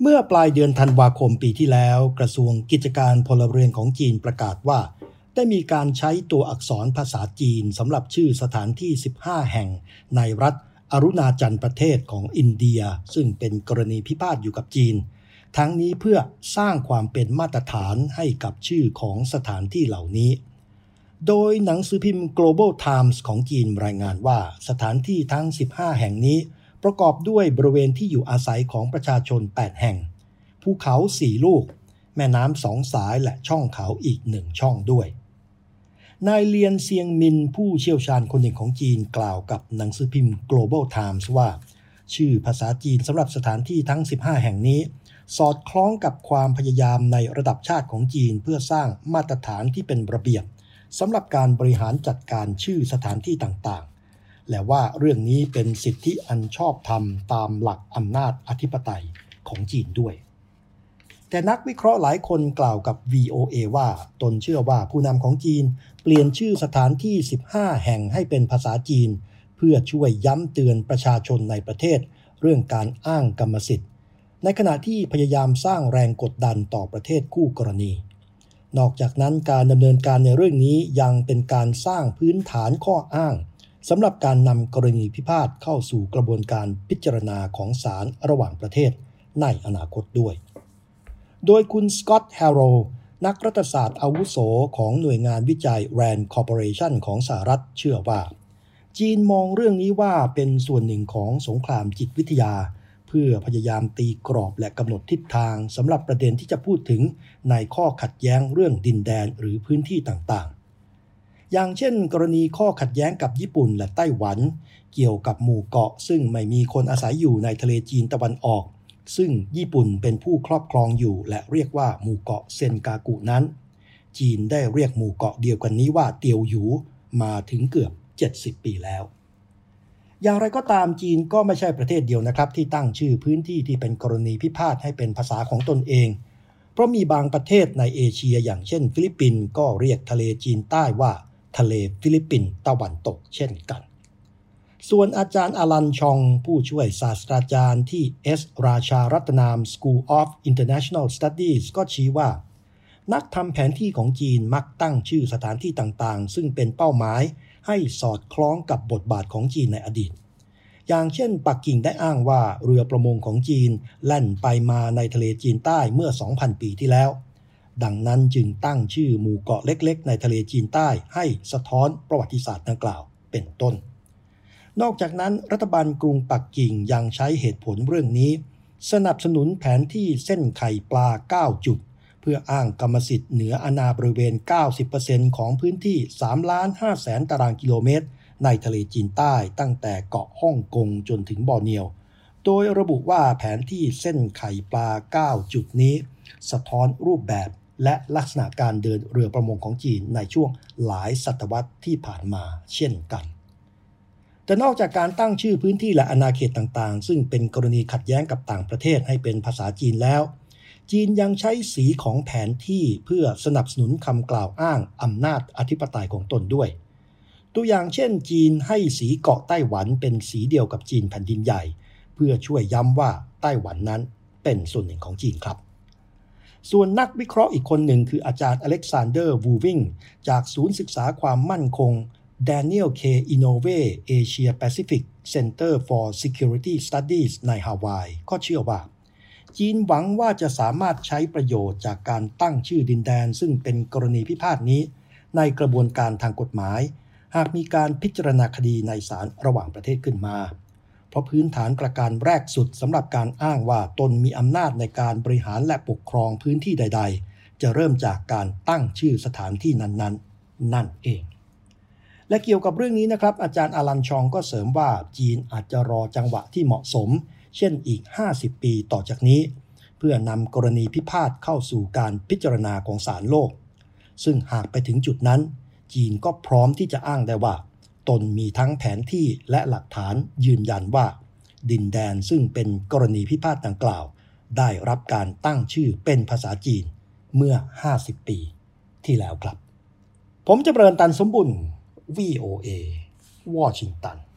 เมื่อปลายเดือนธันวาคมปีที่แล้วกระทรวงกิจการพลเรือนของจีนประกาศว่าได้มีการใช้ตัวอักษรภาษาจีนสำหรับชื่อสถานที่15แห่งในรัฐอรุณาจัลประเทศของอินเดียซึ่งเป็นกรณีพิพาทอยู่กับจีนทั้งนี้เพื่อสร้างความเป็นมาตรฐานให้กับชื่อของสถานที่เหล่านี้โดยหนังสือพิมพ์ Global Times ของจีนรายงานว่าสถานที่ทั้ง15แห่งนี้ประกอบด้วยบริเวณที่อยู่อาศัยของประชาชน8แห่งภูเขา4ลูกแม่น้ำ2สายและช่องเขาอีก1ช่องด้วยนายเลียนเซียงมินผู้เชี่ยวชาญคนหนึ่งของจีนกล่าวกับหนังสือพิมพ์ Global Times ว่าชื่อภาษาจีนสำหรับสถานที่ทั้ง15แห่งนี้สอดคล้องกับความพยายามในระดับชาติของจีนเพื่อสร้างมาตรฐานที่เป็นระเบียบสำหรับการบริหารจัดการชื่อสถานที่ต่างๆและว่าเรื่องนี้เป็นสิทธิอันชอบธรรมตามหลักอำนาจอธิปไตยของจีนด้วยแต่นักวิเคราะห์หลายคนกล่าวกับ VOA ว่าตนเชื่อว่าผู้นำของจีนเปลี่ยนชื่อสถานที่15แห่งให้เป็นภาษาจีนเพื่อช่วยย้ำเตือนประชาชนในประเทศเรื่องการอ้างกรรมสิทธิ์ในขณะที่พยายามสร้างแรงกดดันต่อประเทศคู่กรณีนอกจากนั้นการดำเนินการในเรื่องนี้ยังเป็นการสร้างพื้นฐานข้ออ้างสำหรับการนำกรณีพิพาทเข้าสู่กระบวนการพิจารณาของศาลระหว่างประเทศในอนาคตด้วยโดยคุณสกอตต์แฮร์โรว์นักรัฐศาสตร์อาวุโสของหน่วยงานวิจัย RAND Corporation ของสหรัฐเชื่อว่าจีนมองเรื่องนี้ว่าเป็นส่วนหนึ่งของสงครามจิตวิทยาเพื่อพยายามตีกรอบและกำหนดทิศทางสำหรับประเด็นที่จะพูดถึงในข้อขัดแย้งเรื่องดินแดนหรือพื้นที่ต่างๆอย่างเช่นกรณีข้อขัดแย้งกับญี่ปุ่นและไต้หวันเกี่ยวกับหมู่เกาะซึ่งไม่มีคนอาศัยอยู่ในทะเลจีนตะวันออกซึ่งญี่ปุ่นเป็นผู้ครอบครองอยู่และเรียกว่าหมู่เกาะเซนกากุนั้นจีนได้เรียกหมู่เกาะเดียวกันนี้ว่าเตียวหยูมาถึงเกือบ70ปีแล้วอย่างไรก็ตามจีนก็ไม่ใช่ประเทศเดียวนะครับที่ตั้งชื่อพื้นที่ที่เป็นกรณีพิพาทให้เป็นภาษาของตนเองเพราะมีบางประเทศในเอเชียอย่างเช่นฟิลิปปินส์ก็เรียกทะเลจีนใต้ว่าทะเลฟิลิปปินส์ตะวันตกเช่นกันส่วนอาจารย์อลันชองผู้ช่วยศาสตราจารย์ที่เอสราชารัตนาม School of International Studies ก็ชี้ว่านักทำแผนที่ของจีนมักตั้งชื่อสถานที่ต่างๆซึ่งเป็นเป้าหมายให้สอดคล้องกับบทบาทของจีนในอดีตอย่างเช่นปักกิ่งได้อ้างว่าเรือประมงของจีนแล่นไปมาในทะเลจีนใต้เมื่อ 2,000 ปีที่แล้วดังนั้นจึงตั้งชื่อหมู่เกาะเล็กๆในทะเลจีนใต้ให้สะท้อนประวัติศาสตร์ดังกล่าวเป็นต้นนอกจากนั้นรัฐบาลกรุงปักกิ่งยังใช้เหตุผลเรื่องนี้สนับสนุนแผนที่เส้นไข่ปลา9จุดเพื่ออ้างกรรมสิทธิ์เหนืออาณาบริเวณ 90% ของพื้นที่ 3,500,000 ตารางกิโลเมตรในทะเลจีนใต้ตั้งแต่เกาะฮ่องกงจนถึงบอร์เนียวโดยระบุว่าแผนที่เส้นไข่ปลา9จุดนี้สะท้อนรูปแบบและลักษณะการเดินเรือประมงของจีนในช่วงหลายศตวรรษที่ผ่านมาเช่นกันแต่นอกจากการตั้งชื่อพื้นที่และอาณาเขตต่างๆซึ่งเป็นกรณีขัดแย้งกับต่างประเทศให้เป็นภาษาจีนแล้วจีนยังใช้สีของแผนที่เพื่อสนับสนุนคำกล่าวอ้างอำนาจอธิปไตยของตนด้วยตัวอย่างเช่นจีนให้สีเกาะไต้หวันเป็นสีเดียวกับจีนแผ่นดินใหญ่เพื่อช่วยย้ำว่าไต้หวันนั้นเป็นส่วนหนึ่งของจีนครับส่วนนักวิเคราะห์อีกคนหนึ่งคืออาจารย์อเล็กซานเดอร์วูวิงจากศูนย์ศึกษาความมั่นคง Daniel K. Inouye Asia Pacific Center for Security Studies ในฮาวายก็เชื่อว่าจีนหวังว่าจะสามารถใช้ประโยชน์จากการตั้งชื่อดินแดนซึ่งเป็นกรณีพิพาทนี้ในกระบวนการทางกฎหมายหากมีการพิจารณาคดีในศาลระหว่างประเทศขึ้นมาเพราะพื้นฐานประการแรกสุดสำหรับการอ้างว่าตนมีอำนาจในการบริหารและปกครองพื้นที่ใดๆจะเริ่มจากการตั้งชื่อสถานที่นั้นๆนั่นเองและเกี่ยวกับเรื่องนี้นะครับอาจารย์อลันชองก็เสริมว่าจีนอาจจะรอจังหวะที่เหมาะสมเช่นอีก50ปีต่อจากนี้เพื่อนำกรณีพิพาทเข้าสู่การพิจารณาของศาลโลกซึ่งหากไปถึงจุดนั้นจีนก็พร้อมที่จะอ้างได้ว่าตนมีทั้งแผนที่และหลักฐานยืนยันว่าดินแดนซึ่งเป็นกรณีพิพาทดังกล่าวได้รับการตั้งชื่อเป็นภาษาจีนเมื่อ50ปีที่แล้วครับผมจำเริญตันสมบุญ VOA วอชิงตัน